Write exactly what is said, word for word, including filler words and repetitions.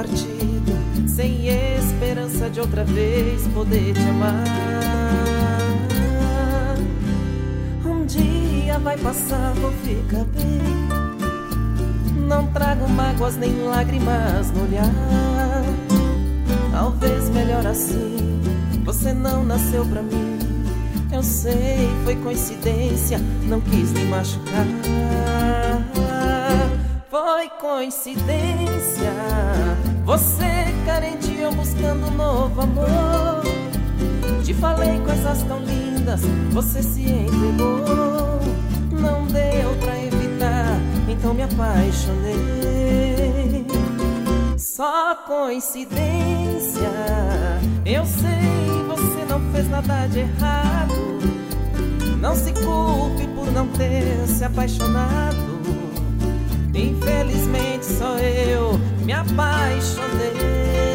partido, sem esperança de outra vez poder te amar. Um dia vai passar, vou ficar bem. Não trago mágoas nem lágrimas no olhar. Talvez melhor assim, você não nasceu pra mim. Eu sei, foi coincidência, não quis me machucar. Foi coincidência, você carente e eu buscando um novo amor. Te falei coisas tão lindas, você se entregou. Não deu pra evitar, então me apaixonei. Só coincidência, eu sei, você não fez nada de errado. Não se culpe por não ter se apaixonado. Infelizmente só eu me apaixonei.